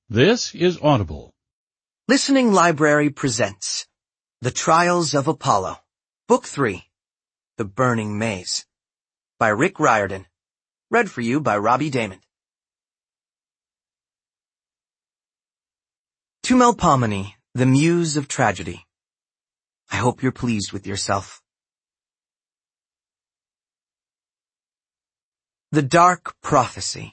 This is Audible. Listening Library presents The Trials of Apollo, Book 3, The Burning Maze, by Rick Riordan. Read for you by Robbie Damon. To Melpomene, the muse of tragedy. I hope you're pleased with yourself. The Dark Prophecy.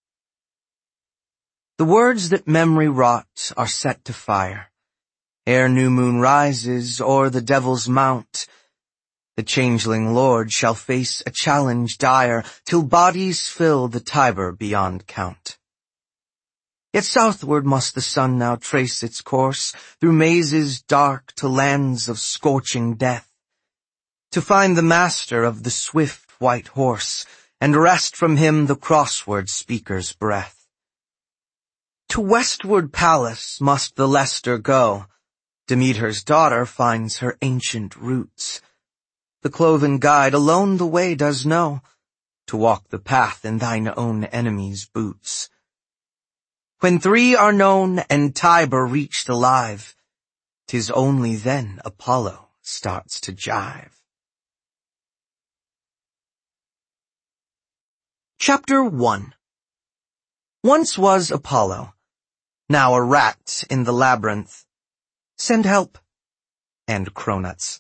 The words that memory wrought are set to fire. Ere new moon rises o'er the devil's mount, the changeling lord shall face a challenge dire, till bodies fill the Tiber beyond count. Yet southward must the sun now trace its course, through mazes dark to lands of scorching death, to find the master of the swift white horse, and wrest from him the crossword speaker's breath. To westward Pallas must the Leicester go. Demeter's daughter finds her ancient roots. The cloven guide alone the way does know, to walk the path in thine own enemy's boots. When three are known and Tiber reached alive, 'tis only then Apollo starts to jive. Chapter 1. Once was Apollo, now a rat in the labyrinth. Send help. And Cronuts.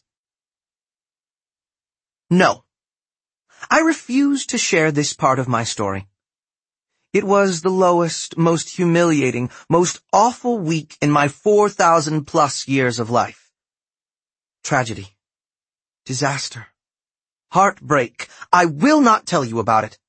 No. I refuse to share this part of my story. It was the lowest, most humiliating, most awful week in my 4,000+ years of life. Tragedy. Disaster. Heartbreak. I will not tell you about it.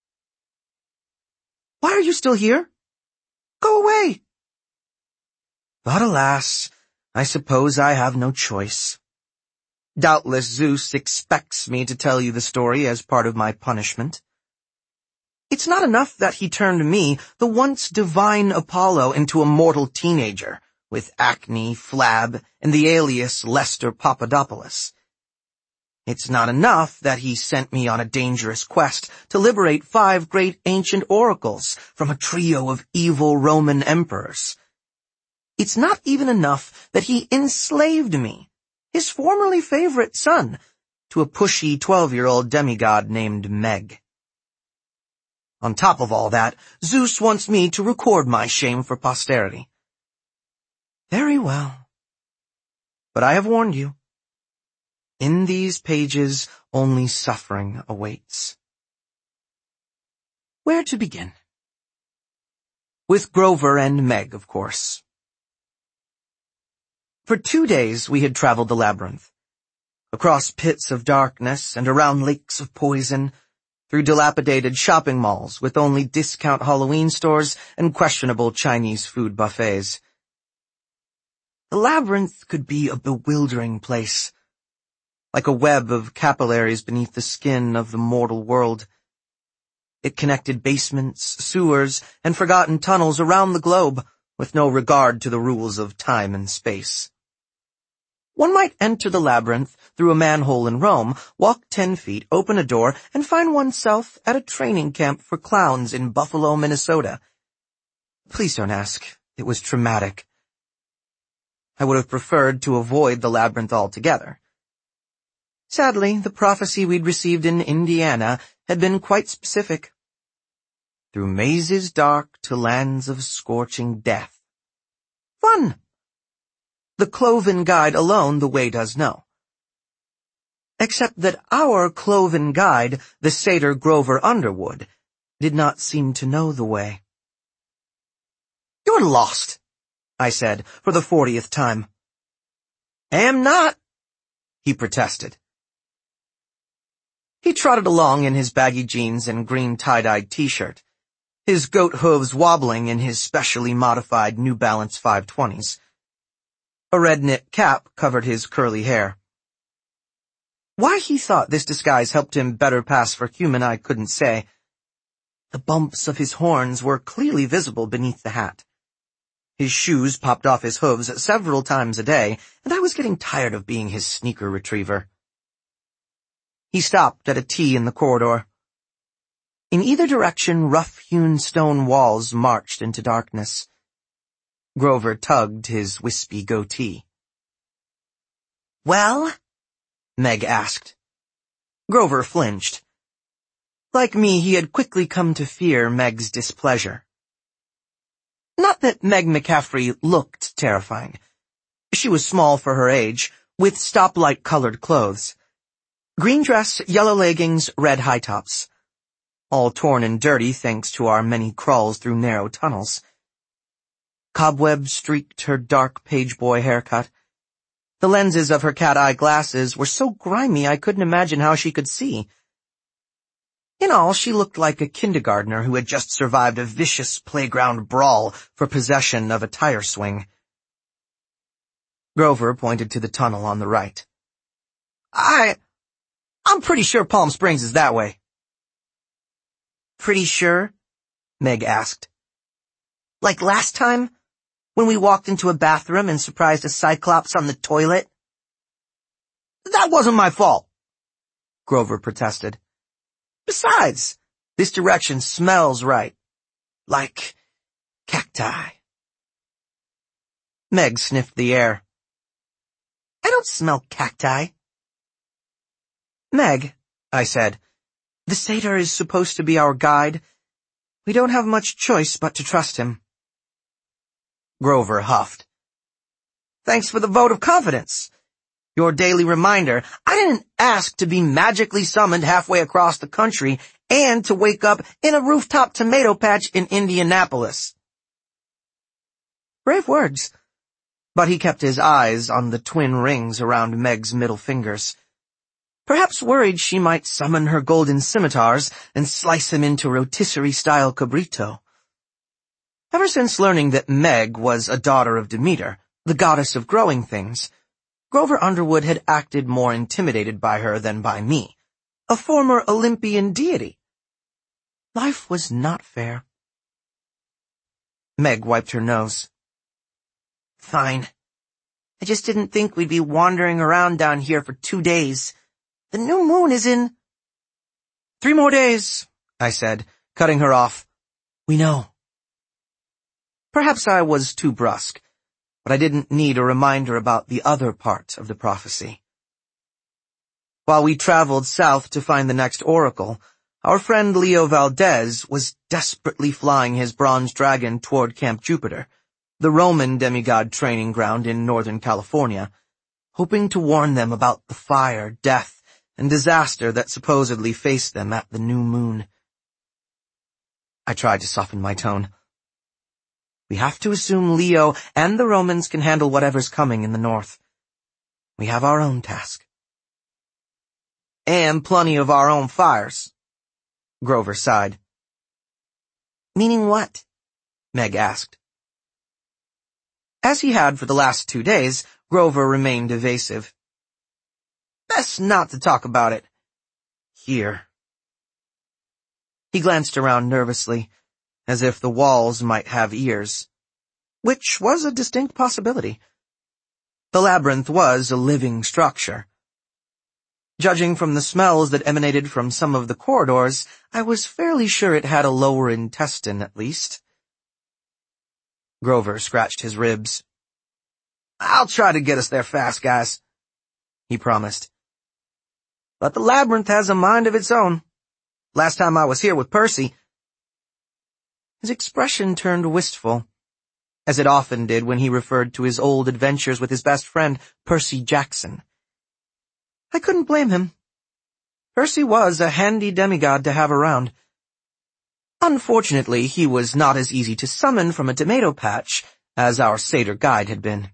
Why are you still here? Go away. But alas, I suppose I have no choice. Doubtless Zeus expects me to tell you the story as part of my punishment. It's not enough that he turned me, the once divine Apollo, into a mortal teenager, with acne, flab, and the alias Lester Papadopoulos. It's not enough that he sent me on a dangerous quest to liberate 5 great ancient oracles from a trio of evil Roman emperors. It's not even enough that he enslaved me, his formerly favorite son, to a pushy 12-year-old demigod named Meg. On top of all that, Zeus wants me to record my shame for posterity. Very well. But I have warned you. In these pages, only suffering awaits. Where to begin? With Grover and Meg, of course. For 2 days we had traveled the labyrinth, across pits of darkness and around lakes of poison, through dilapidated shopping malls with only discount Halloween stores and questionable Chinese food buffets. The labyrinth could be a bewildering place, like a web of capillaries beneath the skin of the mortal world. It connected basements, sewers, and forgotten tunnels around the globe, with no regard to the rules of time and space. One might enter the labyrinth through a manhole in Rome, walk 10 feet, open a door, and find oneself at a training camp for clowns in Buffalo, Minnesota. Please don't ask. It was traumatic. I would have preferred to avoid the labyrinth altogether. Sadly, the prophecy we'd received in Indiana had been quite specific. Through mazes dark to lands of scorching death. Fun! The cloven guide alone the way does know. Except that our cloven guide, the satyr Grover Underwood, did not seem to know the way. You're lost, I said for the 40th time. Am not, he protested. He trotted along in his baggy jeans and green tie-dyed t-shirt, his goat hooves wobbling in his specially modified New Balance 520s. A red knit cap covered his curly hair. Why he thought this disguise helped him better pass for human I couldn't say. The bumps of his horns were clearly visible beneath the hat. His shoes popped off his hooves several times a day, and I was getting tired of being his sneaker retriever. He stopped at a T in the corridor. In either direction, rough-hewn stone walls marched into darkness. Grover tugged his wispy goatee. "Well?" Meg asked. Grover flinched. Like me, he had quickly come to fear Meg's displeasure. Not that Meg McCaffrey looked terrifying. She was small for her age, with stoplight-colored clothes. Green dress, yellow leggings, red high tops. All torn and dirty thanks to our many crawls through narrow tunnels. Cobwebs streaked her dark pageboy haircut. The lenses of her cat-eye glasses were so grimy I couldn't imagine how she could see. In all, she looked like a kindergartner who had just survived a vicious playground brawl for possession of a tire swing. Grover pointed to the tunnel on the right. I'm pretty sure Palm Springs is that way." "Pretty sure?" Meg asked. "Like last time, when we walked into a bathroom and surprised a Cyclops on the toilet?" "That wasn't my fault," Grover protested. "Besides, this direction smells right. Like cacti." Meg sniffed the air. "I don't smell cacti." "Meg," I said, "the satyr is supposed to be our guide. We don't have much choice but to trust him." Grover huffed. "Thanks for the vote of confidence. Your daily reminder. I didn't ask to be magically summoned halfway across the country and to wake up in a rooftop tomato patch in Indianapolis." Brave words, but he kept his eyes on the twin rings around Meg's middle fingers. Perhaps worried she might summon her golden scimitars and slice him into rotisserie-style cabrito. Ever since learning that Meg was a daughter of Demeter, the goddess of growing things, Grover Underwood had acted more intimidated by her than by me, a former Olympian deity. Life was not fair. Meg wiped her nose. "Fine. I just didn't think we'd be wandering around down here for 2 days. The new moon is in—" "3 more days," I said, cutting her off. "We know." Perhaps I was too brusque, but I didn't need a reminder about the other part of the prophecy. While we traveled south to find the next oracle, our friend Leo Valdez was desperately flying his bronze dragon toward Camp Jupiter, the Roman demigod training ground in Northern California, hoping to warn them about the fire, death, and disaster that supposedly faced them at the new moon. I tried to soften my tone. We have to assume Leo and the Romans can handle whatever's coming in the north. We have our own task. And plenty of our own fires. Grover sighed. "Meaning what?" Meg asked. As he had for the last 2 days, Grover remained evasive. "Best not to talk about it. Here." He glanced around nervously, as if the walls might have ears, which was a distinct possibility. The labyrinth was a living structure. Judging from the smells that emanated from some of the corridors, I was fairly sure it had a lower intestine at least. Grover scratched his ribs. "I'll try to get us there fast, guys," he promised. "But the labyrinth has a mind of its own. Last time I was here with Percy—" His expression turned wistful, as it often did when he referred to his old adventures with his best friend, Percy Jackson. I couldn't blame him. Percy was a handy demigod to have around. Unfortunately, he was not as easy to summon from a tomato patch as our satyr guide had been.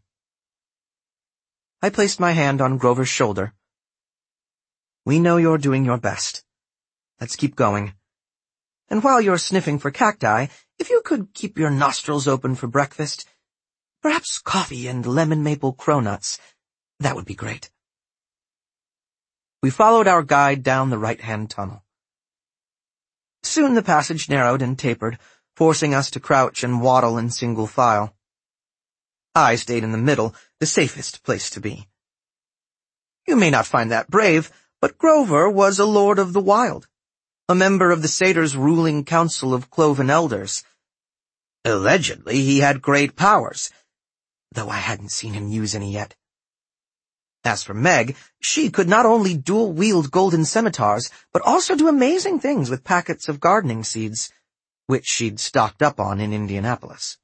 I placed my hand on Grover's shoulder. "We know you're doing your best. Let's keep going. And while you're sniffing for cacti, if you could keep your nostrils open for breakfast, perhaps coffee and lemon maple cronuts, that would be great." We followed our guide down the right-hand tunnel. Soon the passage narrowed and tapered, forcing us to crouch and waddle in single file. I stayed in the middle, the safest place to be. You may not find that brave, but Grover was a lord of the wild, a member of the satyr's ruling council of cloven elders. Allegedly, he had great powers, though I hadn't seen him use any yet. As for Meg, she could not only dual-wield golden scimitars, but also do amazing things with packets of gardening seeds, which she'd stocked up on in Indianapolis.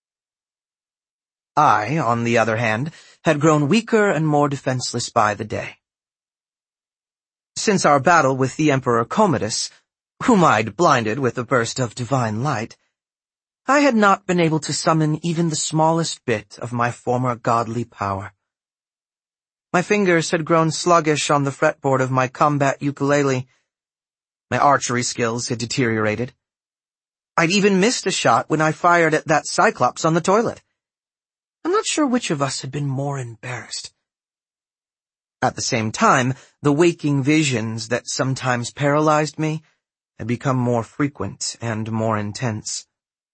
I, on the other hand, had grown weaker and more defenseless by the day. Since our battle with the Emperor Commodus, whom I'd blinded with a burst of divine light, I had not been able to summon even the smallest bit of my former godly power. My fingers had grown sluggish on the fretboard of my combat ukulele. My archery skills had deteriorated. I'd even missed a shot when I fired at that Cyclops on the toilet. I'm not sure which of us had been more embarrassed. At the same time, the waking visions that sometimes paralyzed me had become more frequent and more intense.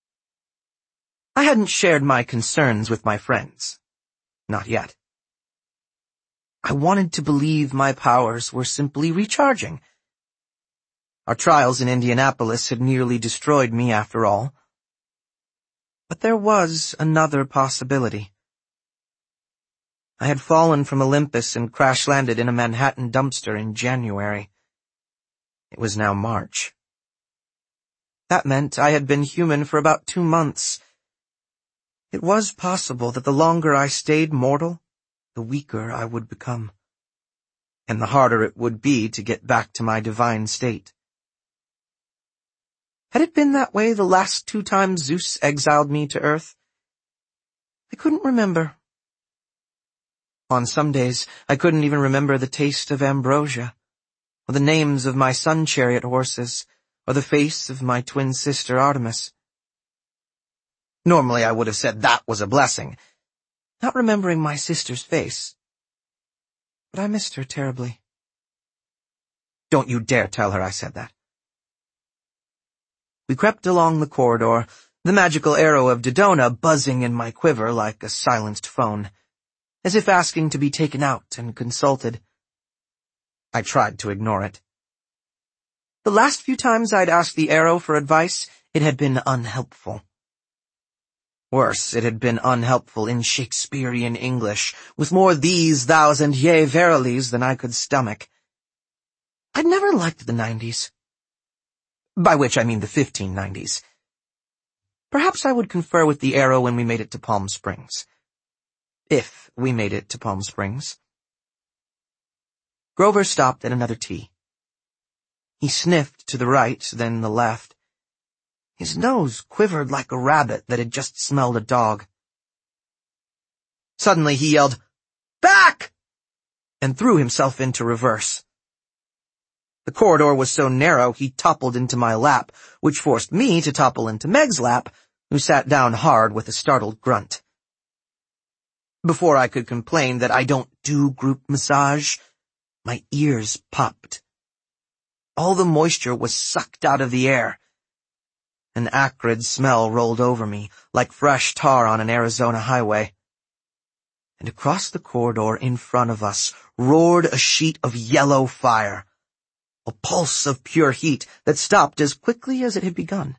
I hadn't shared my concerns with my friends. Not yet. I wanted to believe my powers were simply recharging. Our trials in Indianapolis had nearly destroyed me after all. But there was another possibility. I had fallen from Olympus and crash-landed in a Manhattan dumpster in January. It was now March. That meant I had been human for about 2 months. It was possible that the longer I stayed mortal, the weaker I would become, and the harder it would be to get back to my divine state. Had it been that way the last 2 times Zeus exiled me to Earth? I couldn't remember. On some days, I couldn't even remember the taste of ambrosia, or the names of my sun-chariot horses, or the face of my twin sister Artemis. Normally I would have said that was a blessing, not remembering my sister's face. But I missed her terribly. Don't you dare tell her I said that. We crept along the corridor, the magical arrow of Dodona buzzing in my quiver like a silenced phone, as if asking to be taken out and consulted. I tried to ignore it. The last few times I'd asked the arrow for advice, it had been unhelpful. Worse, it had been unhelpful in Shakespearean English, with more these, thous, and yea verilies than I could stomach. I'd never liked the 90s. By which I mean the 1590s. Perhaps I would confer with the arrow when we made it to Palm Springs. If we made it to Palm Springs. Grover stopped at another tee. He sniffed to the right, then the left. His nose quivered like a rabbit that had just smelled a dog. Suddenly he yelled, "Back!" and threw himself into reverse. The corridor was so narrow he toppled into my lap, which forced me to topple into Meg's lap, who sat down hard with a startled grunt. Before I could complain that I don't do group massage, my ears popped. All the moisture was sucked out of the air. An acrid smell rolled over me, like fresh tar on an Arizona highway. And across the corridor in front of us roared a sheet of yellow fire, a pulse of pure heat that stopped as quickly as it had begun.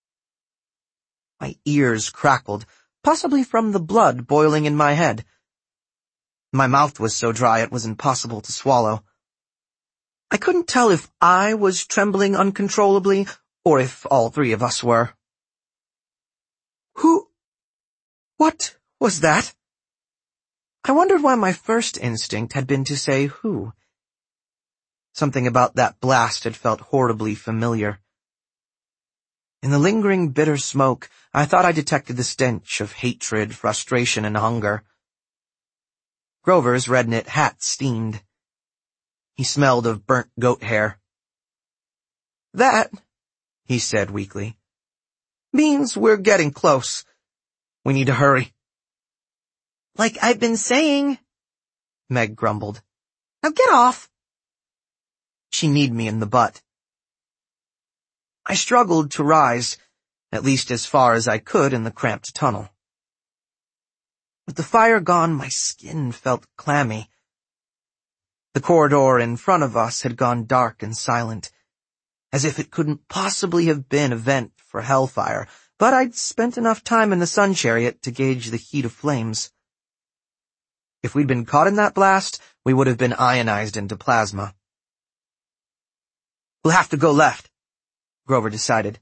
My ears crackled, possibly from the blood boiling in my head. My mouth was so dry it was impossible to swallow. I couldn't tell if I was trembling uncontrollably or if all 3 of us were. What was that? I wondered why my first instinct had been to say who. Something about that blast had felt horribly familiar. In the lingering bitter smoke, I thought I detected the stench of hatred, frustration, and hunger. Grover's red knit hat steamed. He smelled of burnt goat hair. "That," he said weakly, "means we're getting close. We need to hurry." "Like I've been saying," Meg grumbled. "Now get off." She kneed me in the butt. I struggled to rise, at least as far as I could in the cramped tunnel. With the fire gone, my skin felt clammy. The corridor in front of us had gone dark and silent, as if it couldn't possibly have been a vent for hellfire, but I'd spent enough time in the sun chariot to gauge the heat of flames. If we'd been caught in that blast, we would have been ionized into plasma. "We'll have to go left," Grover decided.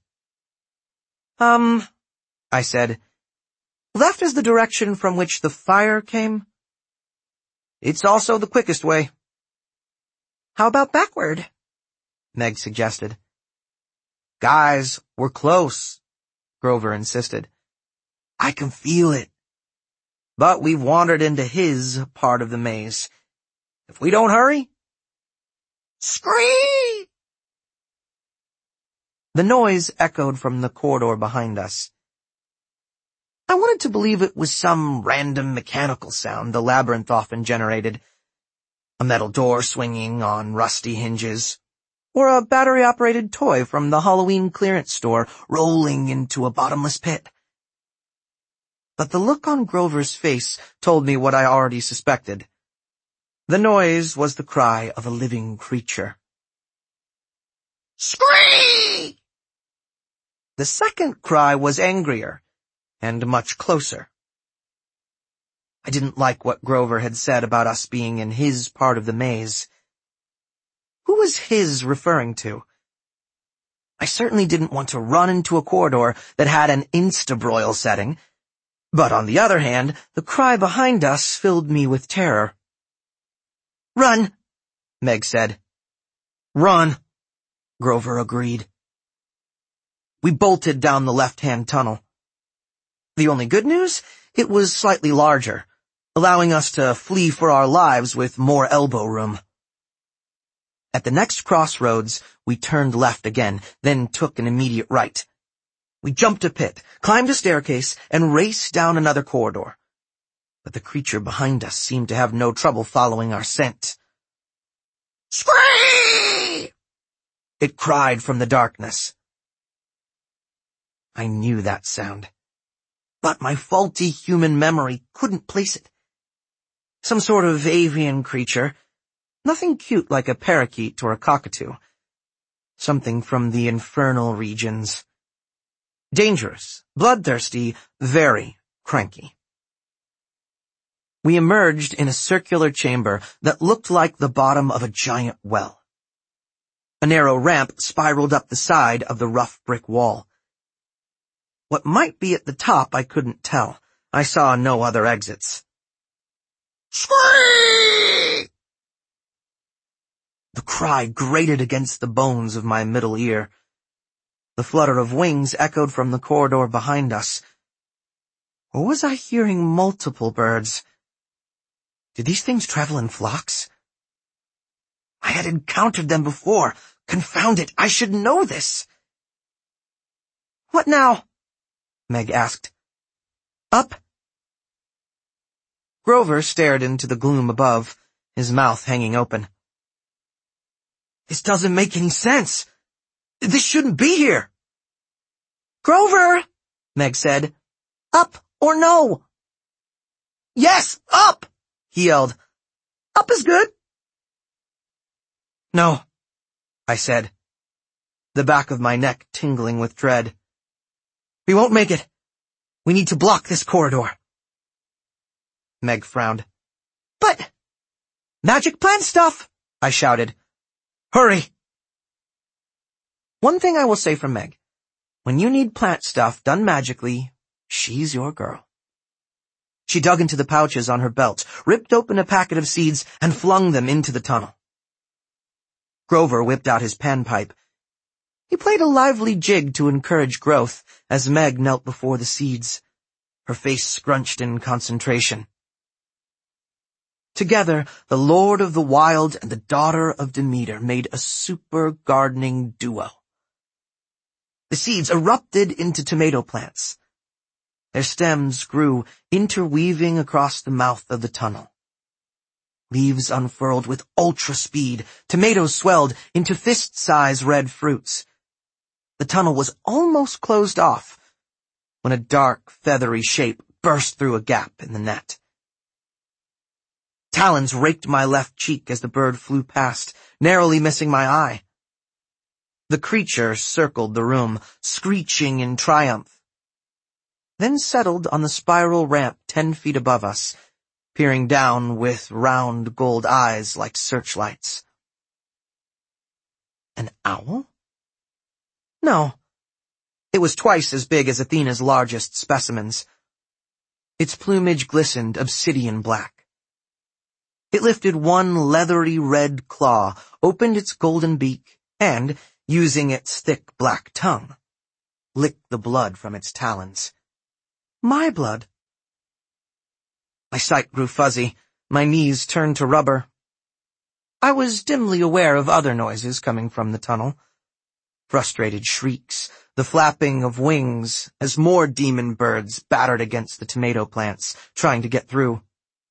I said. "Left is the direction from which the fire came?" "It's also the quickest way." "How about backward?" Meg suggested. "Guys, we're close," Grover insisted. "I can feel it. But we've wandered into his part of the maze. If we don't hurry..." "Scream!" The noise echoed from the corridor behind us. I wanted to believe it was some random mechanical sound the labyrinth often generated. A metal door swinging on rusty hinges, or a battery-operated toy from the Halloween clearance store rolling into a bottomless pit. But the look on Grover's face told me what I already suspected. The noise was the cry of a living creature. "Scream!" The second cry was angrier and much closer. I didn't like what Grover had said about us being in his part of the maze. Who was his referring to? I certainly didn't want to run into a corridor that had an instabroil setting, but on the other hand, the cry behind us filled me with terror. "Run," Meg said. "Run," Grover agreed. We bolted down the left-hand tunnel. The only good news? It was slightly larger, allowing us to flee for our lives with more elbow room. At the next crossroads, we turned left again, then took an immediate right. We jumped a pit, climbed a staircase, and raced down another corridor. But the creature behind us seemed to have no trouble following our scent. "Scream!" it cried from the darkness. I knew that sound, but my faulty human memory couldn't place it. Some sort of avian creature, nothing cute like a parakeet or a cockatoo. Something from the infernal regions. Dangerous, bloodthirsty, very cranky. We emerged in a circular chamber that looked like the bottom of a giant well. A narrow ramp spiraled up the side of the rough brick wall. What might be at the top I couldn't tell. I saw no other exits. "Scream!" The cry grated against the bones of my middle ear. The flutter of wings echoed from the corridor behind us. Or was I hearing multiple birds? Did these things travel in flocks? I had encountered them before. Confound it, I should know this. "What now?" Meg asked. "Up?" Grover stared into the gloom above, his mouth hanging open. "This doesn't make any sense. This shouldn't be here." "Grover," Meg said. "Up or no?" "Yes, up!" he yelled. "Up is good." "No," I said, the back of my neck tingling with dread. "We won't make it. We need to block this corridor." Meg frowned. "But—" "Magic plant stuff!" I shouted. "Hurry!" One thing I will say for Meg. When you need plant stuff done magically, she's your girl. She dug into the pouches on her belt, ripped open a packet of seeds, and flung them into the tunnel. Grover whipped out his panpipe. He played a lively jig to encourage growth as Meg knelt before the seeds, her face scrunched in concentration. Together, the Lord of the Wild and the daughter of Demeter made a super gardening duo. The seeds erupted into tomato plants. Their stems grew, interweaving across the mouth of the tunnel. Leaves unfurled with ultra speed, tomatoes swelled into fist-size red fruits. The tunnel was almost closed off when a dark, feathery shape burst through a gap in the net. Talons raked my left cheek as the bird flew past, narrowly missing my eye. The creature circled the room, screeching in triumph, then settled on the spiral ramp 10 feet above us, peering down with round gold eyes like searchlights. An owl? No. It was twice as big as Athena's largest specimens. Its plumage glistened obsidian black. It lifted one leathery red claw, opened its golden beak, and, using its thick black tongue, licked the blood from its talons. My blood. My sight grew fuzzy. My knees turned to rubber. I was dimly aware of other noises coming from the tunnel. Frustrated shrieks, the flapping of wings as more demon birds battered against the tomato plants, trying to get through.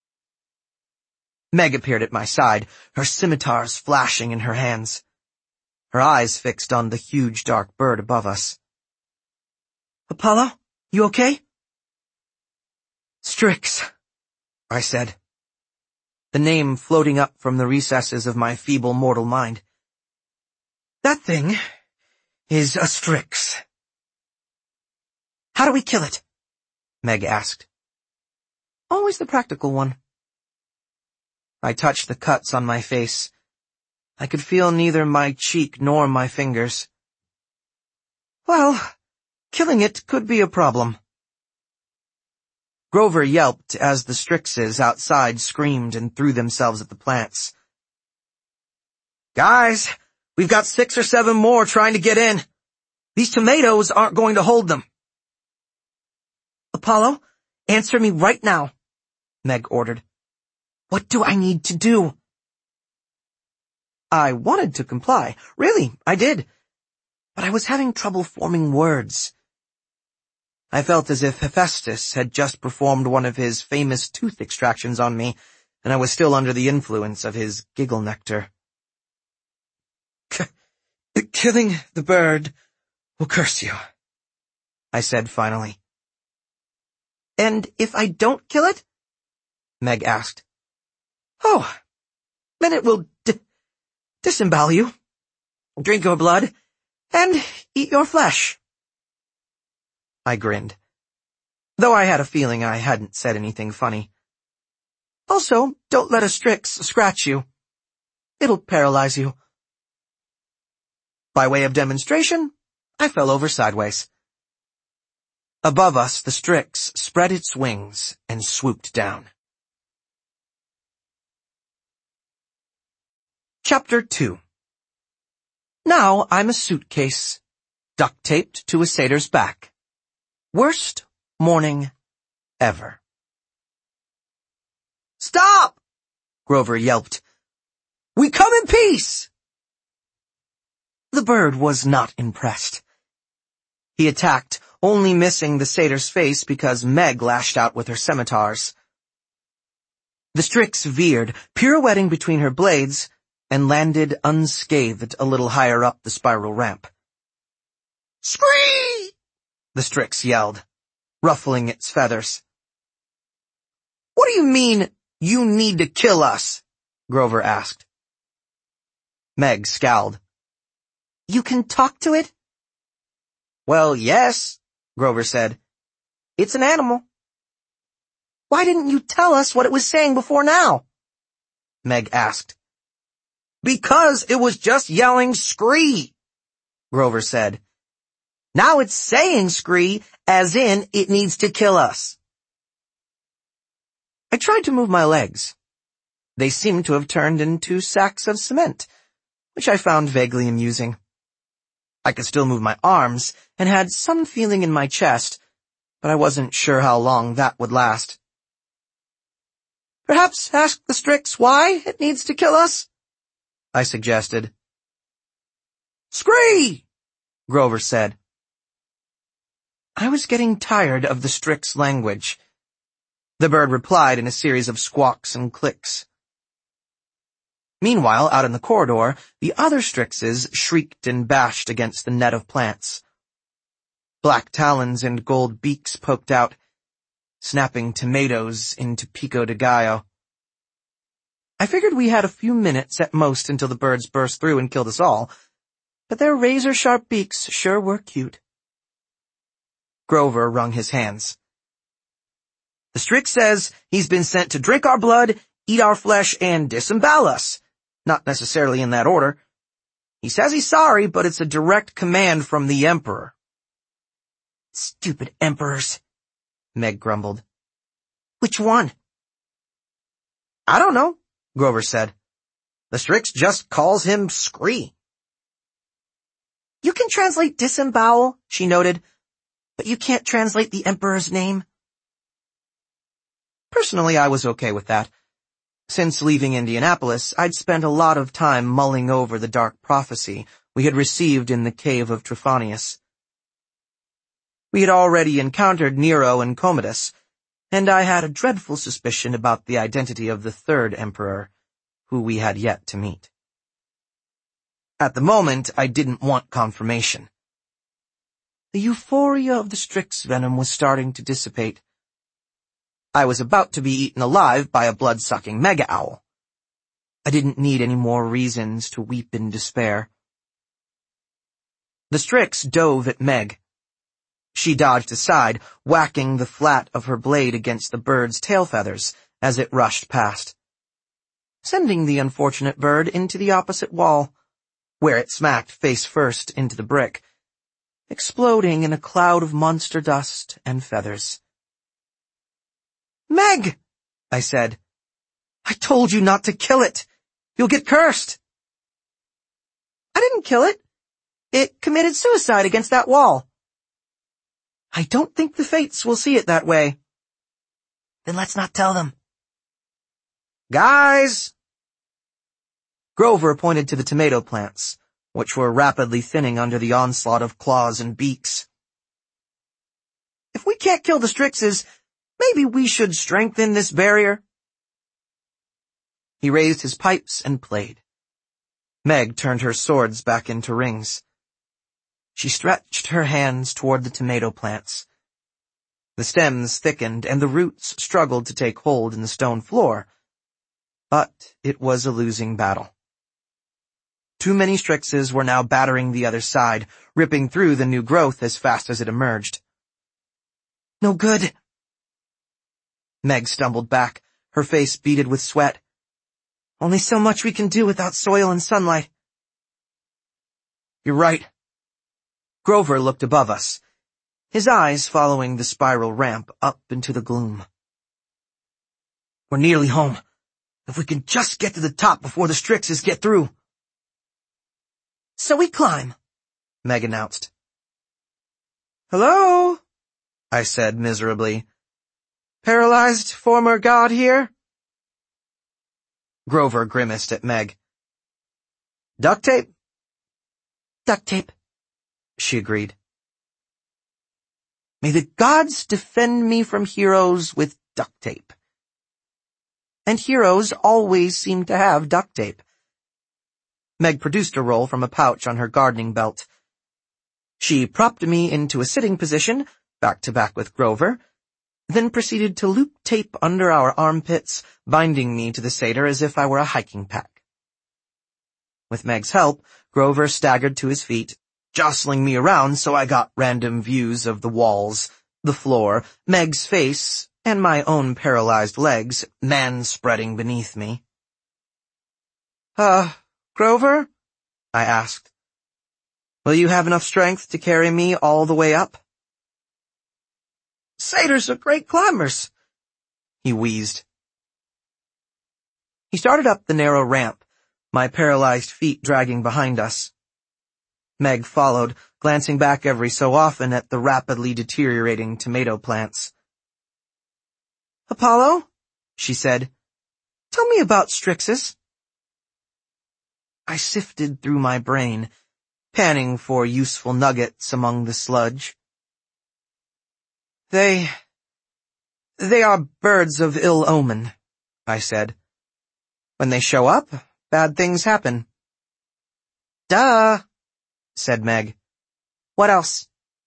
Meg appeared at my side, her scimitars flashing in her hands. Her eyes fixed on the huge dark bird above us. Apollo, you okay? Strix, I said, the name floating up from the recesses of my feeble mortal mind. That thing is a Strix. How do we kill it? Meg asked. Always the practical one. I touched the cuts on my face. I could feel neither my cheek nor my fingers. Well, killing it could be a problem. Grover yelped as the Strixes outside screamed and threw themselves at the plants. Guys, we've got 6 or 7 more trying to get in. These tomatoes aren't going to hold them. Apollo, answer me right now, Meg ordered. What do I need to do? I wanted to comply. Really, I did. But I was having trouble forming words. I felt as if Hephaestus had just performed one of his famous tooth extractions on me, and I was still under the influence of his giggle nectar. Killing the bird will curse you, I said finally. And if I don't kill it? Meg asked. Oh, then it will disembowel you, drink your blood, and eat your flesh. I grinned, though I had a feeling I hadn't said anything funny. Also, don't let a Strix scratch you. It'll paralyze you. By way of demonstration, I fell over sideways. Above us, the Strix spread its wings and swooped down. Chapter 2. Now I'm a suitcase, duct-taped to a satyr's back. Worst morning ever. Stop! Grover yelped. We come in peace! The bird was not impressed. He attacked, only missing the satyr's face because Meg lashed out with her scimitars. The Strix veered, pirouetting between her blades, and landed unscathed a little higher up the spiral ramp. Scream! The Strix yelled, ruffling its feathers. What do you mean, you need to kill us? Grover asked. Meg scowled. You can talk to it? Well, yes, Grover said. It's an animal. Why didn't you tell us what it was saying before now? Meg asked. Because it was just yelling scree, Grover said. Now it's saying scree, as in it needs to kill us. I tried to move my legs. They seemed to have turned into sacks of cement, which I found vaguely amusing. I could still move my arms and had some feeling in my chest, but I wasn't sure how long that would last. Perhaps ask the Strix why it needs to kill us? I suggested. Scree! Grover said. I was getting tired of the Strix language. The bird replied in a series of squawks and clicks. Meanwhile, out in the corridor, the other Strixes shrieked and bashed against the net of plants. Black talons and gold beaks poked out, snapping tomatoes into pico de gallo. I figured we had a few minutes at most until the birds burst through and killed us all, but their razor-sharp beaks sure were cute. Grover wrung his hands. The Strix says he's been sent to drink our blood, eat our flesh, and disembowel us. Not necessarily in that order. He says he's sorry, but it's a direct command from the Emperor. Stupid emperors, Meg grumbled. Which one? I don't know, Grover said. The Strix just calls him Scree. You can translate disembowel, she noted, but you can't translate the Emperor's name. Personally, I was okay with that. Since leaving Indianapolis, I'd spent a lot of time mulling over the dark prophecy we had received in the cave of Trophonius. We had already encountered Nero and Commodus, and I had a dreadful suspicion about the identity of the third emperor, who we had yet to meet. At the moment, I didn't want confirmation. The euphoria of the Strix venom was starting to dissipate. I was about to be eaten alive by a blood-sucking mega-owl. I didn't need any more reasons to weep in despair. The Strix dove at Meg. She dodged aside, whacking the flat of her blade against the bird's tail feathers as it rushed past, sending the unfortunate bird into the opposite wall, where it smacked face first into the brick, exploding in a cloud of monster dust and feathers. Meg, I said. I told you not to kill it. You'll get cursed. I didn't kill it. It committed suicide against that wall. I don't think the Fates will see it that way. Then let's not tell them. Guys! Grover pointed to the tomato plants, which were rapidly thinning under the onslaught of claws and beaks. If we can't kill the Strixes, maybe we should strengthen this barrier. He raised his pipes and played. Meg turned her swords back into rings. She stretched her hands toward the tomato plants. The stems thickened and the roots struggled to take hold in the stone floor, but it was a losing battle. Too many Strixes were now battering the other side, ripping through the new growth as fast as it emerged. No good. Meg stumbled back, her face beaded with sweat. Only so much we can do without soil and sunlight. You're right. Grover looked above us, his eyes following the spiral ramp up into the gloom. We're nearly home. If we can just get to the top before the Strixes get through. So we climb, Meg announced. Hello? I said miserably. Paralyzed former god here? Grover grimaced at Meg. Duct tape? Duct tape, she agreed. May the gods defend me from heroes with duct tape. And heroes always seem to have duct tape. Meg produced a roll from a pouch on her gardening belt. She propped me into a sitting position, back to back with Grover, then proceeded to loop tape under our armpits, binding me to the satyr as if I were a hiking pack. With Meg's help, Grover staggered to his feet, jostling me around so I got random views of the walls, the floor, Meg's face, and my own paralyzed legs, man-spreading beneath me. Grover? I asked. Will you have enough strength to carry me all the way up? Satyrs are great climbers, he wheezed. He started up the narrow ramp, my paralyzed feet dragging behind us. Meg followed, glancing back every so often at the rapidly deteriorating tomato plants. Apollo, she said, tell me about Strixes. I sifted through my brain, panning for useful nuggets among the sludge. They are birds of ill omen, I said. When they show up, bad things happen. Duh, said Meg. What else?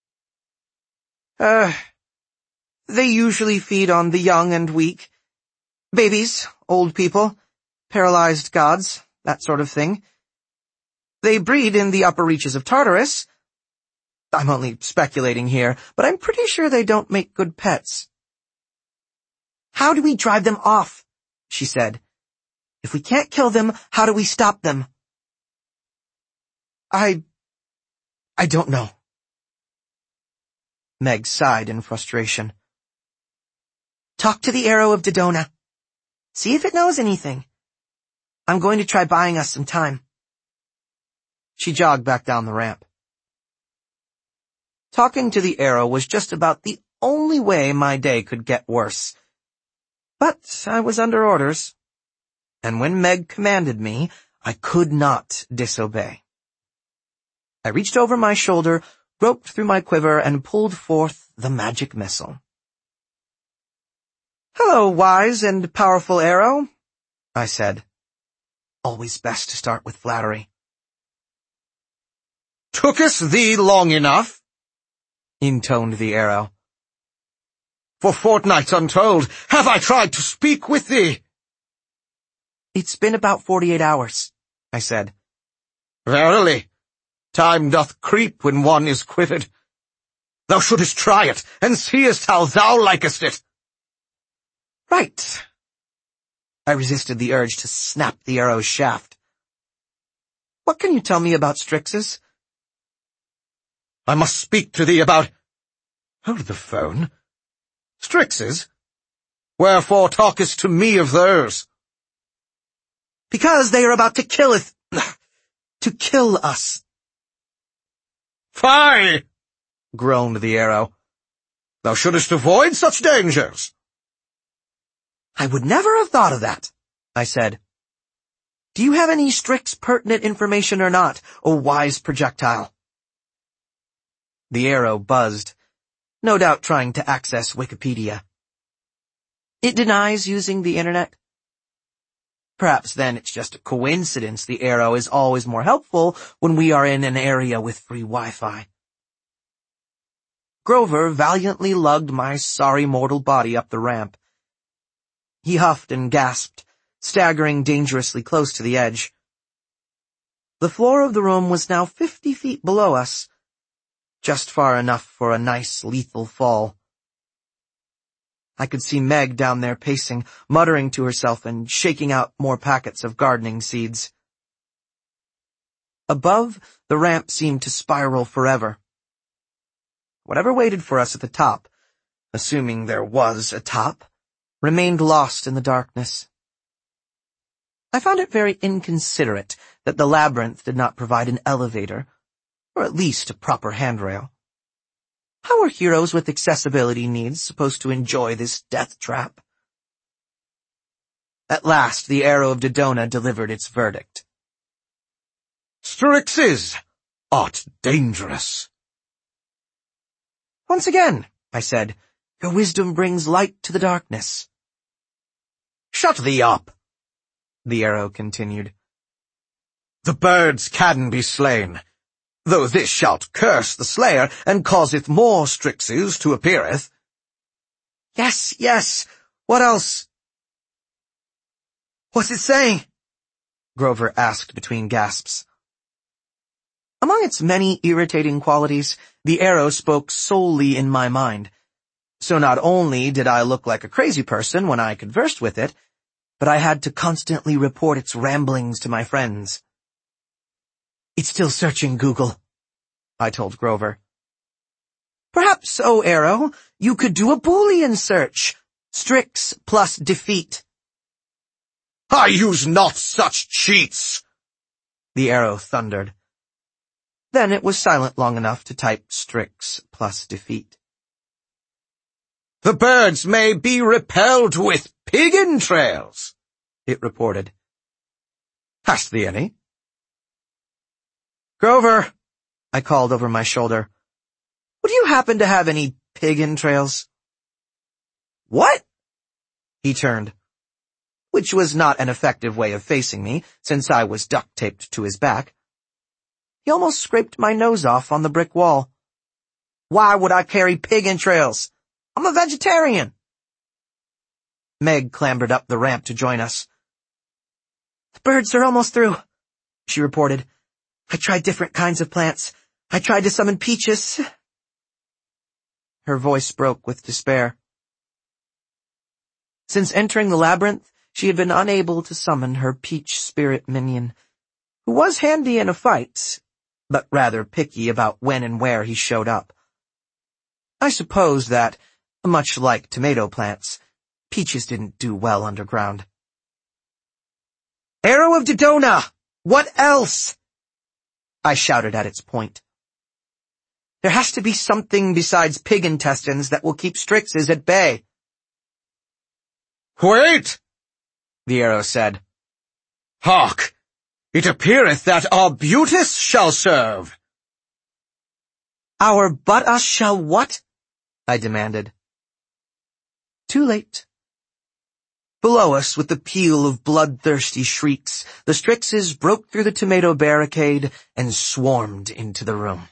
They usually feed on the young and weak. Babies, old people, paralyzed gods, that sort of thing. They breed in the upper reaches of Tartarus. I'm only speculating here, but I'm pretty sure they don't make good pets. how do we drive them off? She said. If we can't kill them, how do we stop them? I don't know. Meg sighed in frustration. Talk to the Arrow of Dodona. See if it knows anything. I'm going to try buying us some time. She jogged back down the ramp. Talking to the Arrow was just about the only way my day could get worse. But I was under orders, and when Meg commanded me, I could not disobey. I reached over my shoulder, groped through my quiver, and pulled forth the magic missile. Hello, wise and powerful Arrow, I said. Always best to start with flattery. Tookest thee long enough? Intoned the Arrow. For fortnights untold have I tried to speak with thee. It's been about 48 hours, I said. Verily, time doth creep when one is quivered. Thou shouldest try it, and seest how thou likest it. Right. I resisted the urge to snap the arrow's shaft. What can you tell me about Strixes? I must speak to thee about... Hold the phone. Strixes? Wherefore talkest to me of theirs? Because they are about to kill us. Fie! Groaned the Arrow. Thou shouldest avoid such dangers. I would never have thought of that, I said. Do you have any Strix pertinent information or not, O wise projectile? The Arrow buzzed, no doubt trying to access Wikipedia. It denies using the internet. Perhaps then it's just a coincidence the Arrow is always more helpful when we are in an area with free Wi-Fi. Grover valiantly lugged my sorry mortal body up the ramp. He huffed and gasped, staggering dangerously close to the edge. The floor of the room was now 50 feet below us, just far enough for a nice, lethal fall. I could see Meg down there pacing, muttering to herself and shaking out more packets of gardening seeds. Above, the ramp seemed to spiral forever. Whatever waited for us at the top, assuming there was a top, remained lost in the darkness. I found it very inconsiderate that the labyrinth did not provide an elevator, or at least a proper handrail. How are heroes with accessibility needs supposed to enjoy this death trap? At last, the Arrow of Dodona delivered its verdict. Strixes art dangerous. Once again, I said, your wisdom brings light to the darkness. Shut thee up, the Arrow continued. The birds can be slain, though this shalt curse the slayer, and causeth more Strixes to appeareth. Yes, what else? What's it saying? Grover asked between gasps. Among its many irritating qualities, the Arrow spoke solely in my mind. So not only did I look like a crazy person when I conversed with it, but I had to constantly report its ramblings to my friends. It's still searching Google, I told Grover. Perhaps, O Arrow, you could do a Boolean search. Strix plus defeat. I use not such cheats, the Arrow thundered. Then it was silent long enough to type Strix plus defeat. The birds may be repelled with pig entrails, it reported. Hast thee any? Grover, I called over my shoulder. Would you happen to have any pig entrails? What? He turned, which was not an effective way of facing me, since I was duct-taped to his back. He almost scraped my nose off on the brick wall. Why would I carry pig entrails? I'm a vegetarian. Meg clambered up the ramp to join us. The birds are almost through, she reported. I tried different kinds of plants. I tried to summon peaches. Her voice broke with despair. Since entering the labyrinth, she had been unable to summon her peach spirit minion, who was handy in a fight, but rather picky about when and where he showed up. I suppose that, much like tomato plants, peaches didn't do well underground. "Arrow of Dodona! What else?" I shouted at its point. "There has to be something besides pig intestines that will keep Strixes at bay." "Wait," the arrow said. "Hark! It appeareth that Arbutus shall serve." "Our but us shall what?" I demanded. Too late. Below us, with the peal of bloodthirsty shrieks, the Strixes broke through the tomato barricade and swarmed into the room.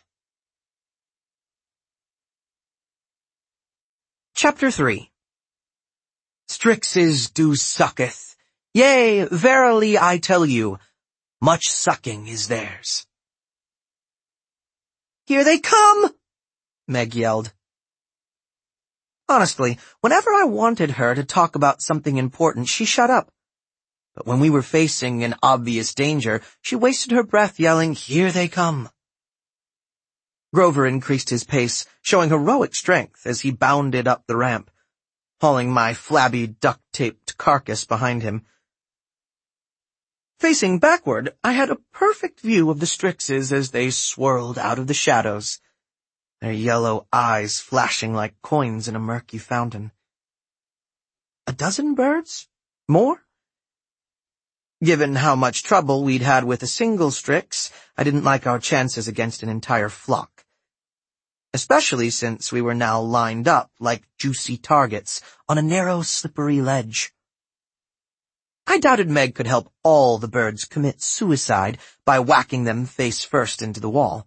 Chapter 3. Strixes do sucketh. Yea, verily I tell you, much sucking is theirs. "Here they come!" Meg yelled. Honestly, whenever I wanted her to talk about something important, she shut up. But when we were facing an obvious danger, she wasted her breath yelling, "Here they come." Grover increased his pace, showing heroic strength as he bounded up the ramp, hauling my flabby, duct-taped carcass behind him. Facing backward, I had a perfect view of the Strixes as they swirled out of the shadows, their yellow eyes flashing like coins in a murky fountain. A dozen birds? More? Given how much trouble we'd had with a single Strix, I didn't like our chances against an entire flock. Especially since we were now lined up like juicy targets on a narrow, slippery ledge. I doubted Meg could help all the birds commit suicide by whacking them face first into the wall.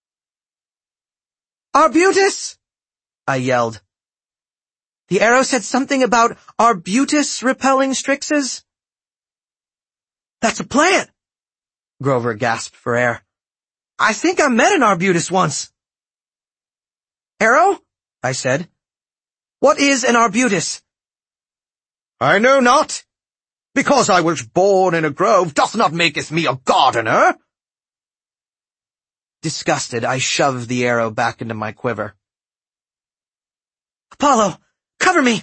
"Arbutus!" I yelled. "The arrow said something about Arbutus repelling Strixes?" "That's a plant!" Grover gasped for air. "I think I met an Arbutus once." "Arrow?" I said. "What is an Arbutus?" "I know not. Because I was born in a grove doth not maketh me a gardener." Disgusted, I shoved the arrow back into my quiver. "Apollo, cover me!"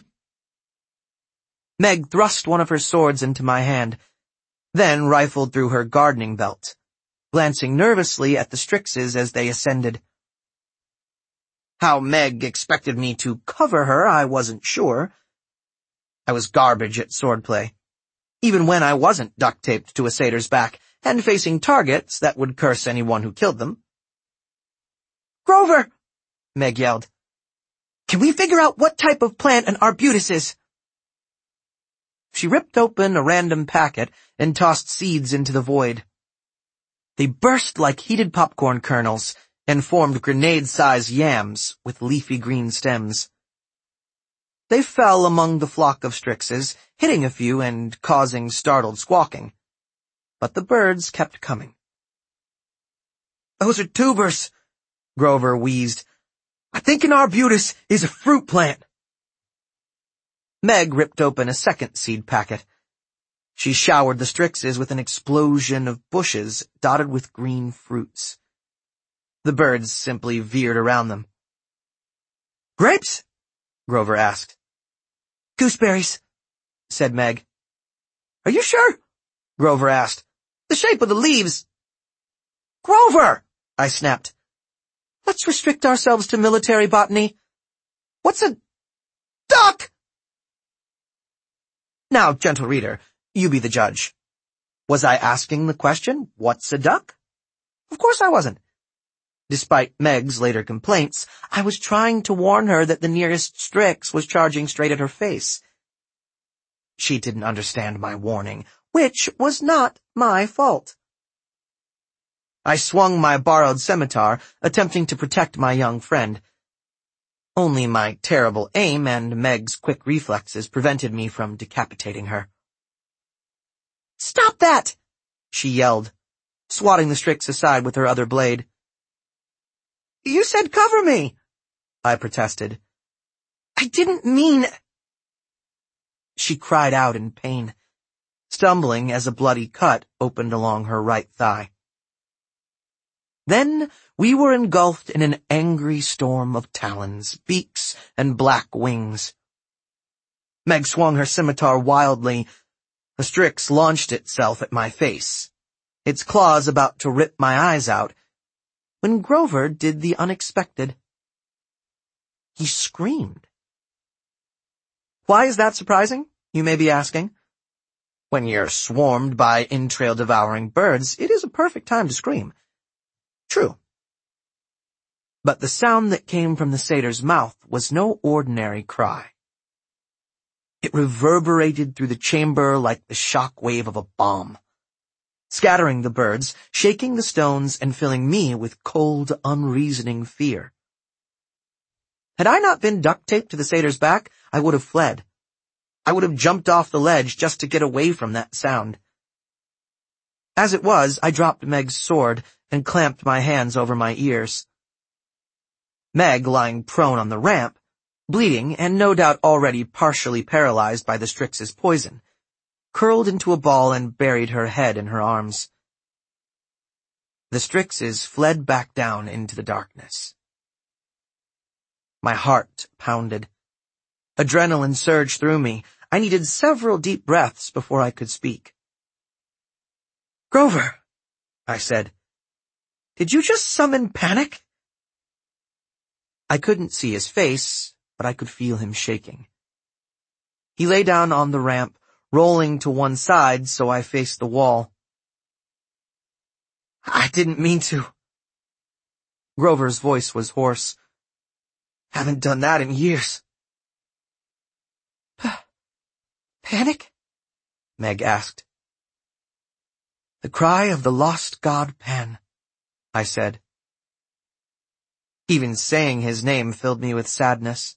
Meg thrust one of her swords into my hand, then rifled through her gardening belt, glancing nervously at the Strixes as they ascended. How Meg expected me to cover her, I wasn't sure. I was garbage at swordplay, even when I wasn't duct-taped to a satyr's back and facing targets that would curse anyone who killed them. "Grover!" Meg yelled. "Can we figure out what type of plant an Arbutus is?" She ripped open a random packet and tossed seeds into the void. They burst like heated popcorn kernels and formed grenade-sized yams with leafy green stems. They fell among the flock of Strixes, hitting a few and causing startled squawking. But the birds kept coming. "Those are tubers," Grover wheezed. "I think an Arbutus is a fruit plant." Meg ripped open a second seed packet. She showered the Strixes with an explosion of bushes dotted with green fruits. The birds simply veered around them. "Grapes?" Grover asked. "Gooseberries," said Meg. "Are you sure?" Grover asked. "The shape of the leaves—" "Grover!" I snapped. "Let's restrict ourselves to military botany. What's a duck?" Now, gentle reader, you be the judge. Was I asking the question, what's a duck? Of course I wasn't. Despite Meg's later complaints, I was trying to warn her that the nearest Strix was charging straight at her face. She didn't understand my warning, which was not my fault. I swung my borrowed scimitar, attempting to protect my young friend. Only my terrible aim and Meg's quick reflexes prevented me from decapitating her. "Stop that!" she yelled, swatting the Strix aside with her other blade. "You said cover me," I protested. "I didn't mean—" She cried out in pain, stumbling as a bloody cut opened along her right thigh. Then we were engulfed in an angry storm of talons, beaks, and black wings. Meg swung her scimitar wildly. The Strix launched itself at my face, its claws about to rip my eyes out, when Grover did the unexpected. He screamed. Why is that surprising, you may be asking? When you're swarmed by entrail-devouring birds, it is a perfect time to scream. True. But the sound that came from the satyr's mouth was no ordinary cry. It reverberated through the chamber like the shock wave of a bomb, scattering the birds, shaking the stones, and filling me with cold, unreasoning fear. Had I not been duct-taped to the satyr's back, I would have fled. I would have jumped off the ledge just to get away from that sound. As it was, I dropped Meg's sword and clamped my hands over my ears. Meg, lying prone on the ramp, bleeding and no doubt already partially paralyzed by the Strix's poison, curled into a ball and buried her head in her arms. The Strixes fled back down into the darkness. My heart pounded. Adrenaline surged through me. I needed several deep breaths before I could speak. "Grover," I said, "did you just summon panic?" I couldn't see his face, but I could feel him shaking. He lay down on the ramp, rolling to one side so I faced the wall. "I didn't mean to." Grover's voice was hoarse. "Haven't done that in years." "Panic?" Meg asked. "The cry of the lost god Pan," I said. Even saying his name filled me with sadness.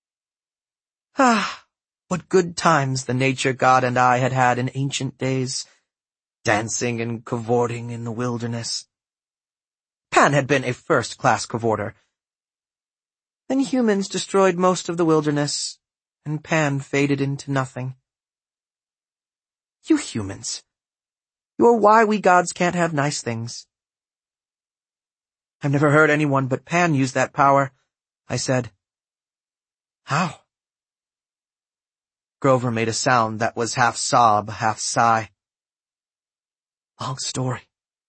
What good times the nature god and I had had in ancient days, dancing and cavorting in the wilderness. Pan had been a first-class cavorter. Then humans destroyed most of the wilderness, and Pan faded into nothing. You humans. You're why we gods can't have nice things. "I've never heard anyone but Pan use that power," I said. "How?" Grover made a sound that was half sob, half sigh. "Long story."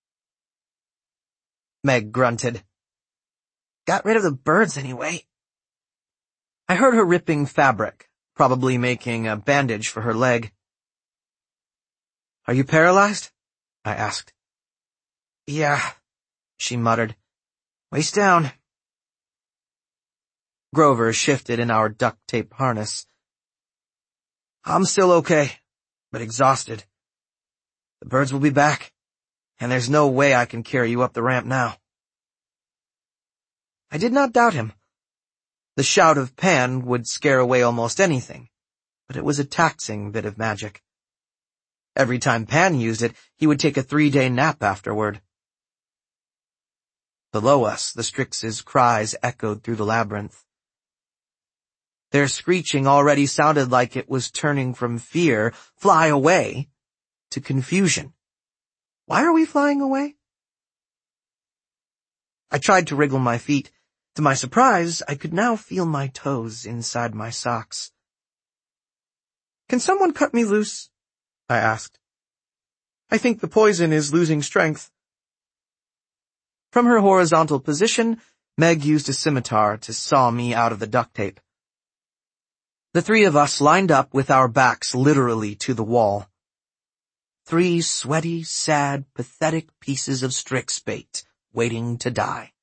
Meg grunted. "Got rid of the birds anyway." I heard her ripping fabric, probably making a bandage for her leg. "Are you paralyzed?" I asked. "Yeah," she muttered. "Waist down." Grover shifted in our duct tape harness. "I'm still okay, but exhausted. The birds will be back, and there's no way I can carry you up the ramp now." I did not doubt him. The shout of Pan would scare away almost anything, but it was a taxing bit of magic. Every time Pan used it, he would take a 3-day nap afterward. Below us, the Strix's cries echoed through the labyrinth. Their screeching already sounded like it was turning from fear, fly away, to confusion. Why are we flying away? I tried to wriggle my feet. To my surprise, I could now feel my toes inside my socks. "Can someone cut me loose?" I asked. "I think the poison is losing strength." From her horizontal position, Meg used a scimitar to saw me out of the duct tape. The three of us lined up with our backs literally to the wall. 3 sweaty, sad, pathetic pieces of Strix bait, waiting to die.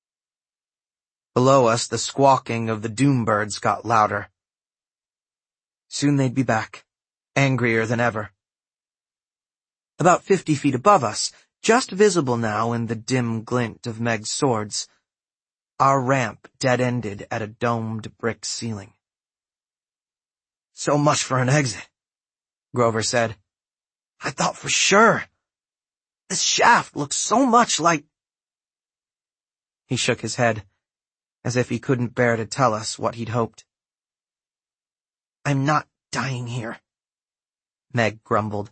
Below us, the squawking of the doom birds got louder. Soon they'd be back, angrier than ever. About 50 feet above us, just visible now in the dim glint of Meg's swords, our ramp dead-ended at a domed brick ceiling. "So much for an exit," Grover said. "I thought for sure. This shaft looks so much like—" He shook his head, as if he couldn't bear to tell us what he'd hoped. "I'm not dying here," Meg grumbled.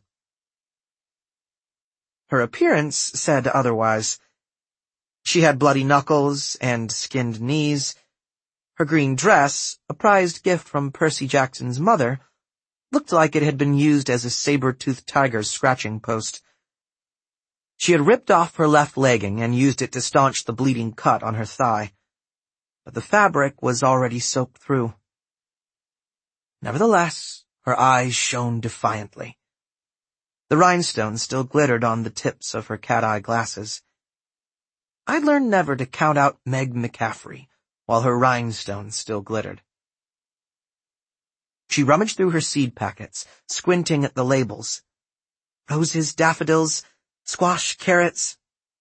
Her appearance said otherwise. She had bloody knuckles and skinned knees. Her green dress, a prized gift from Percy Jackson's mother, looked like it had been used as a saber-toothed tiger's scratching post. She had ripped off her left legging and used it to staunch the bleeding cut on her thigh, but the fabric was already soaked through. Nevertheless, her eyes shone defiantly. The rhinestones still glittered on the tips of her cat-eye glasses. I'd learned never to count out Meg McCaffrey while her rhinestones still glittered. She rummaged through her seed packets, squinting at the labels. Roses, daffodils, squash, carrots.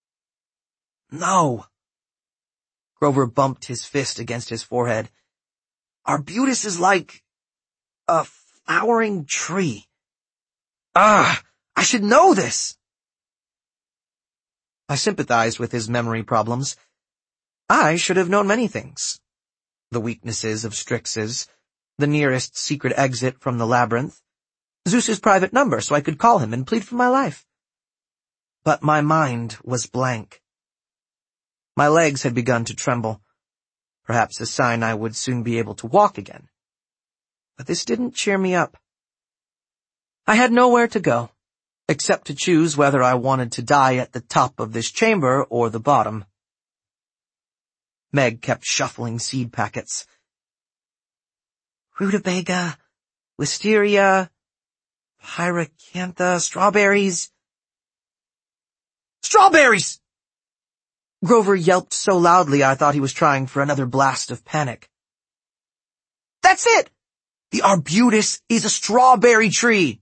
No. Grover bumped his fist against his forehead. Arbutus is like a flowering tree. I should know this. I sympathized with his memory problems. I should have known many things. The weaknesses of Strix's, the nearest secret exit from the labyrinth, Zeus's private number so I could call him and plead for my life. But my mind was blank. My legs had begun to tremble, perhaps a sign I would soon be able to walk again. But this didn't cheer me up. I had nowhere to go, except to choose whether I wanted to die at the top of this chamber or the bottom. Meg kept shuffling seed packets. Rutabaga, wisteria, pyracantha, strawberries. Strawberries! Grover yelped so loudly I thought he was trying for another blast of panic. That's it! The arbutus is a strawberry tree!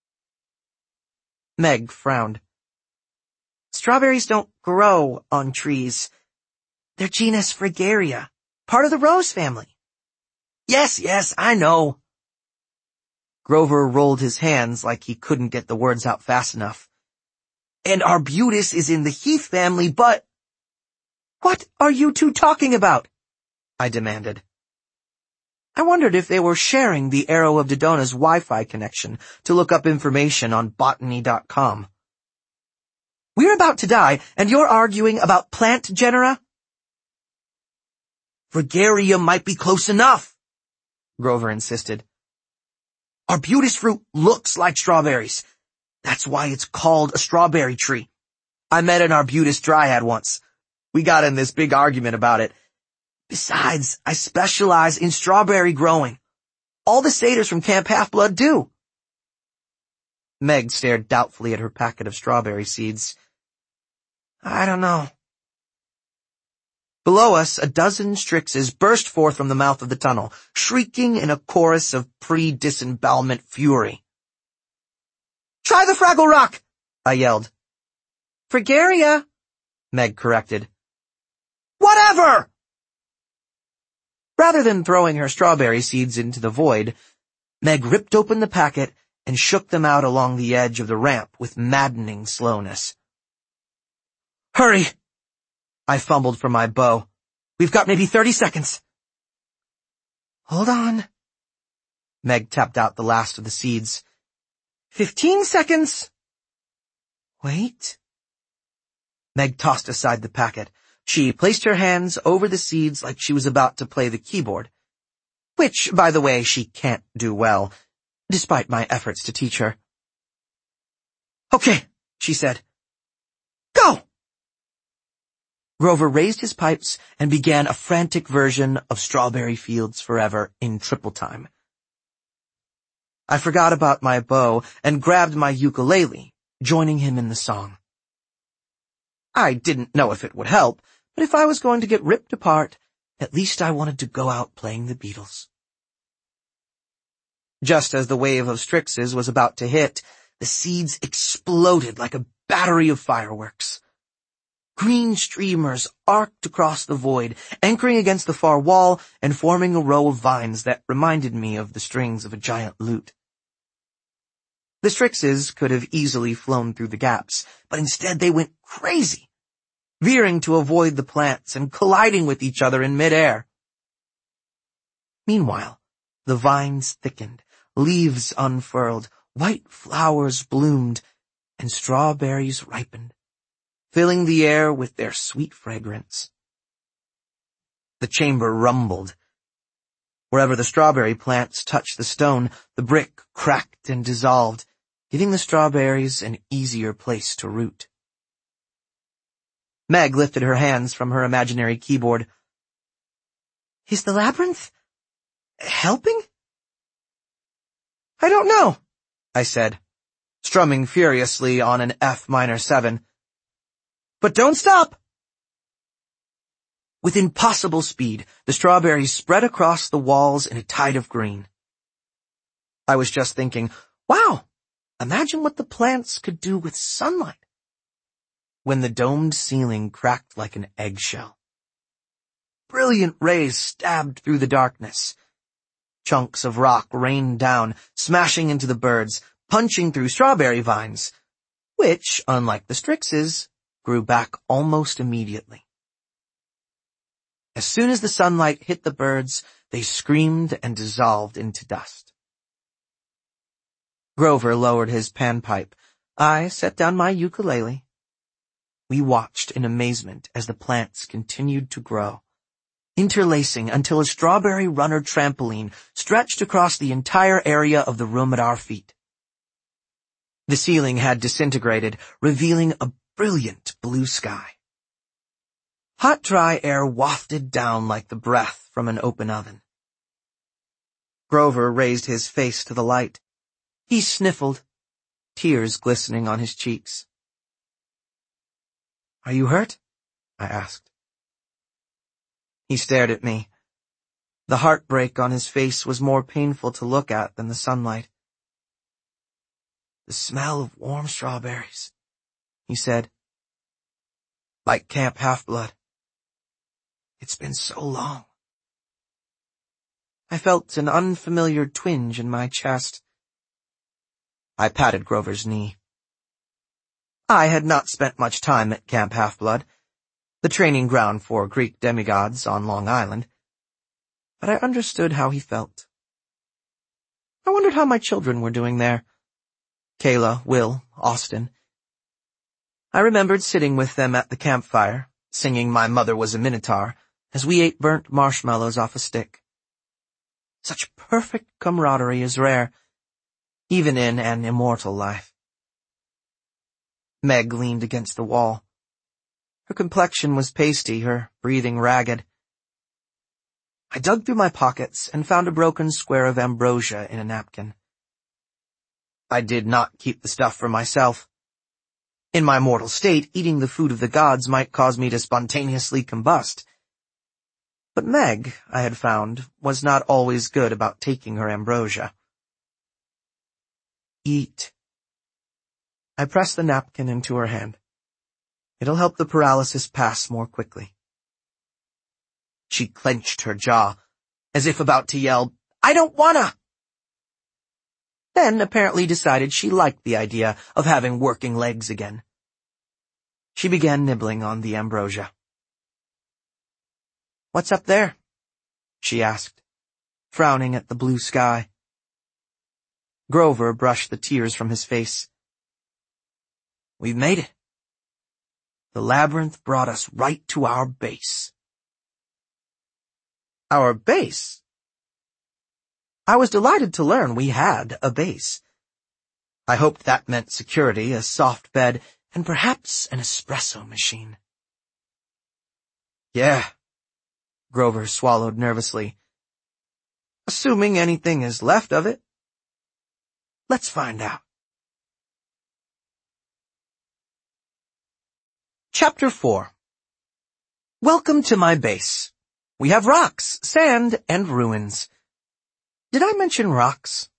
Meg frowned. Strawberries don't grow on trees. They're genus Fragaria, part of the rose family. Yes, I know. Grover rolled his hands like he couldn't get the words out fast enough. And arbutus is in the heath family, but... What are you two talking about? I demanded. I wondered if they were sharing the Arrow of Dodona's Wi-Fi connection to look up information on botany.com. We're about to die, and you're arguing about plant genera? Fragaria might be close enough, Grover insisted. Arbutus fruit looks like strawberries. That's why it's called a strawberry tree. I met an arbutus dryad once. We got in this big argument about it. Besides, I specialize in strawberry growing. All the satyrs from Camp Half-Blood do. Meg stared doubtfully at her packet of strawberry seeds. I don't know. Below us, a dozen Strixes burst forth from the mouth of the tunnel, shrieking in a chorus of pre-disembowelment fury. Try the Fraggle Rock! I yelled. Fragaria, Meg corrected. Whatever! Rather than throwing her strawberry seeds into the void, Meg ripped open the packet and shook them out along the edge of the ramp with maddening slowness. Hurry! I fumbled for my bow. We've got maybe 30 seconds. Hold on. Meg tapped out the last of the seeds. 15 seconds. Wait. Meg tossed aside the packet. She placed her hands over the seeds like she was about to play the keyboard, which, by the way, she can't do well, despite my efforts to teach her. Okay, she said. Go! Grover raised his pipes and began a frantic version of Strawberry Fields Forever in triple time. I forgot about my bow and grabbed my ukulele, joining him in the song. I didn't know if it would help, but if I was going to get ripped apart, at least I wanted to go out playing the Beatles. Just as the wave of Strixes was about to hit, the seeds exploded like a battery of fireworks. Green streamers arced across the void, anchoring against the far wall and forming a row of vines that reminded me of the strings of a giant lute. The Strixes could have easily flown through the gaps, but instead they went crazy, veering to avoid the plants and colliding with each other in midair. Meanwhile, the vines thickened, leaves unfurled, white flowers bloomed, and strawberries ripened, filling the air with their sweet fragrance. The chamber rumbled. Wherever the strawberry plants touched the stone, the brick cracked and dissolved, giving the strawberries an easier place to root. Meg lifted her hands from her imaginary keyboard. "Is the labyrinth helping?" "I don't know," I said, strumming furiously on an F minor 7. "But don't stop!" With impossible speed, the strawberries spread across the walls in a tide of green. I was just thinking, wow, imagine what the plants could do with sunlight, when the domed ceiling cracked like an eggshell. Brilliant rays stabbed through the darkness. Chunks of rock rained down, smashing into the birds, punching through strawberry vines, which, unlike the Strix's, grew back almost immediately. As soon as the sunlight hit the birds, they screamed and dissolved into dust. Grover lowered his panpipe. I set down my ukulele. We watched in amazement as the plants continued to grow, interlacing until a strawberry runner trampoline stretched across the entire area of the room at our feet. The ceiling had disintegrated, revealing a brilliant blue sky. Hot, dry air wafted down like the breath from an open oven. Grover raised his face to the light. He sniffled, tears glistening on his cheeks. "Are you hurt?" I asked. He stared at me. The heartbreak on his face was more painful to look at than the sunlight. "The smell of warm strawberries," he said. "Like Camp Half-Blood. It's been so long." I felt an unfamiliar twinge in my chest. I patted Grover's knee. I had not spent much time at Camp Half-Blood, the training ground for Greek demigods on Long Island, but I understood how he felt. I wondered how my children were doing there. Kayla, Will, Austin. I remembered sitting with them at the campfire, singing My Mother Was a Minotaur, as we ate burnt marshmallows off a stick. Such perfect camaraderie is rare, even in an immortal life. Meg leaned against the wall. Her complexion was pasty, her breathing ragged. I dug through my pockets and found a broken square of ambrosia in a napkin. I did not keep the stuff for myself. In my mortal state, eating the food of the gods might cause me to spontaneously combust. But Meg, I had found, was not always good about taking her ambrosia. "Eat." I pressed the napkin into her hand. "It'll help the paralysis pass more quickly." She clenched her jaw, as if about to yell, "I don't wanna!" Then apparently decided she liked the idea of having working legs again. She began nibbling on the ambrosia. "What's up there?" she asked, frowning at the blue sky. Grover brushed the tears from his face. "We've made it. The labyrinth brought us right to our base." Our base? I was delighted to learn we had a base. I hoped that meant security, a soft bed, and perhaps an espresso machine. "Yeah," Grover swallowed nervously. "Assuming anything is left of it. Let's find out." Chapter 4. Welcome to my base. We have rocks, sand, and ruins. Did I mention rocks?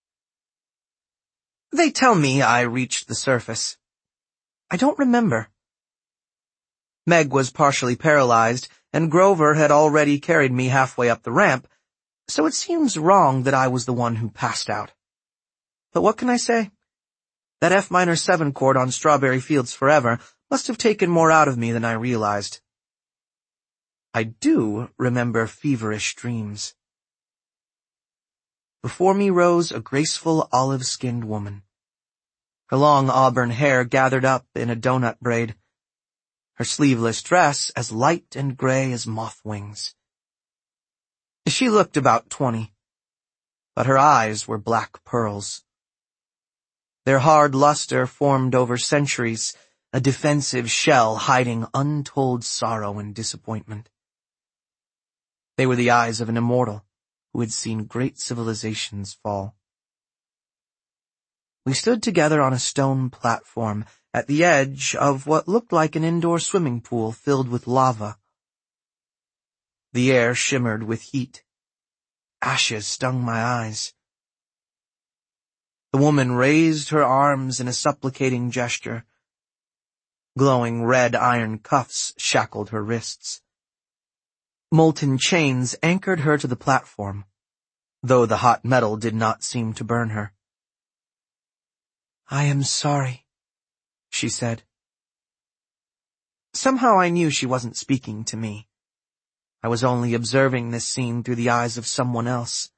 They tell me I reached the surface. I don't remember. Meg was partially paralyzed, and Grover had already carried me halfway up the ramp, so it seems wrong that I was the one who passed out. But what can I say? That F minor 7 chord on Strawberry Fields Forever must have taken more out of me than I realized. I do remember feverish dreams. Before me rose a graceful olive-skinned woman. Her long auburn hair gathered up in a donut braid. Her sleeveless dress as light and gray as moth wings. She looked about 20, but her eyes were black pearls. Their hard luster formed over centuries, a defensive shell hiding untold sorrow and disappointment. They were the eyes of an immortal who had seen great civilizations fall. We stood together on a stone platform at the edge of what looked like an indoor swimming pool filled with lava. The air shimmered with heat. Ashes stung my eyes. The woman raised her arms in a supplicating gesture. Glowing red iron cuffs shackled her wrists. Molten chains anchored her to the platform, though the hot metal did not seem to burn her. "I am sorry," she said. Somehow I knew she wasn't speaking to me. I was only observing this scene through the eyes of someone else.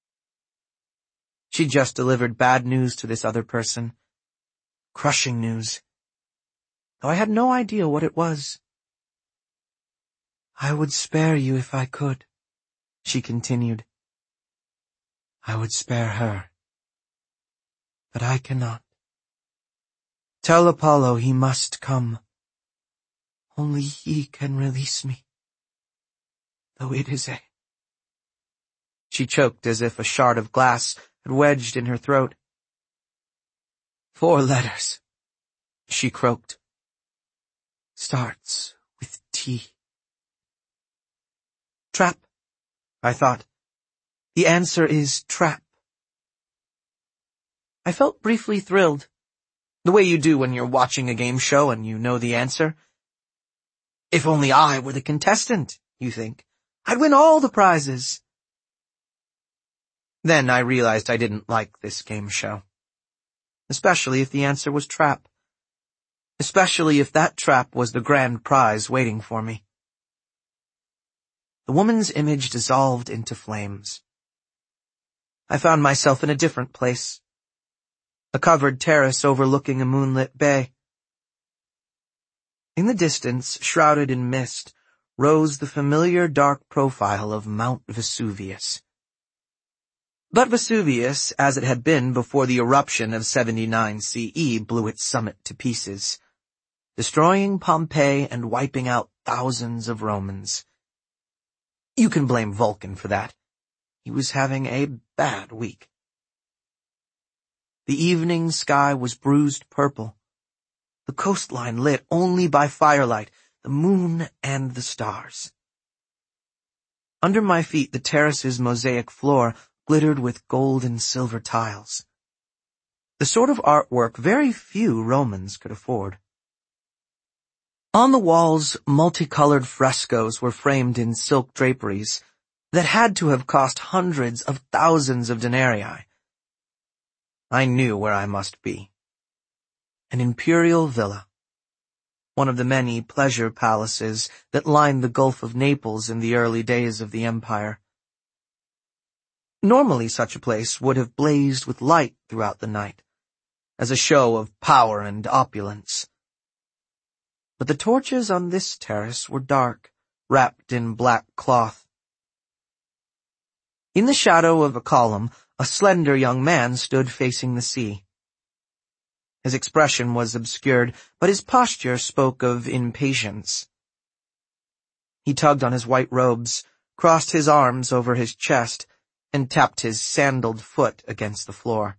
She just delivered bad news to this other person. Crushing news. Though I had no idea what it was. "I would spare you if I could," she continued. "I would spare her. But I cannot. Tell Apollo he must come. Only he can release me. Though it is a—" She choked as if a shard of glass had wedged in her throat. "4 letters," she croaked. "Starts with T." Trap, I thought. The answer is trap. I felt briefly thrilled, the way you do when you're watching a game show and you know the answer. If only I were the contestant, you think. I'd win all the prizes. Then I realized I didn't like this game show. Especially if the answer was trap. Especially if that trap was the grand prize waiting for me. The woman's image dissolved into flames. I found myself in a different place. A covered terrace overlooking a moonlit bay. In the distance, shrouded in mist, rose the familiar dark profile of Mount Vesuvius. But Vesuvius, as it had been before the eruption of 79 CE, blew its summit to pieces, destroying Pompeii and wiping out thousands of Romans. You can blame Vulcan for that. He was having a bad week. The evening sky was bruised purple, the coastline lit only by firelight, the moon and the stars. Under my feet, the terrace's mosaic floor glittered with gold and silver tiles, the sort of artwork very few Romans could afford. On the walls, multicolored frescoes were framed in silk draperies that had to have cost hundreds of thousands of denarii. I knew where I must be. An imperial villa, one of the many pleasure palaces that lined the Gulf of Naples in the early days of the empire. Normally such a place would have blazed with light throughout the night, as a show of power and opulence. But the torches on this terrace were dark, wrapped in black cloth. In the shadow of a column, a slender young man stood facing the sea. His expression was obscured, but his posture spoke of impatience. He tugged on his white robes, crossed his arms over his chest, and tapped his sandaled foot against the floor.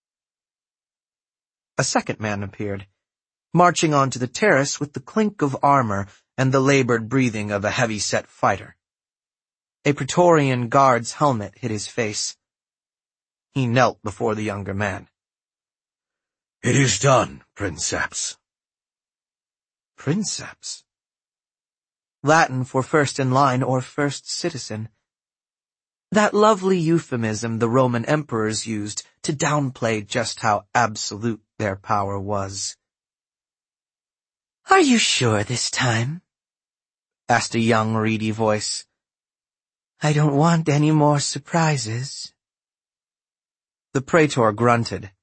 A second man appeared, marching onto the terrace with the clink of armor and the labored breathing of a heavy-set fighter. A Praetorian guard's helmet hid his face. He knelt before the younger man. "It is done, Princeps." Princeps? Latin for first in line or first citizen. That lovely euphemism the Roman emperors used to downplay just how absolute their power was. "Are you sure this time?" asked a young, reedy voice. "I don't want any more surprises." The praetor grunted.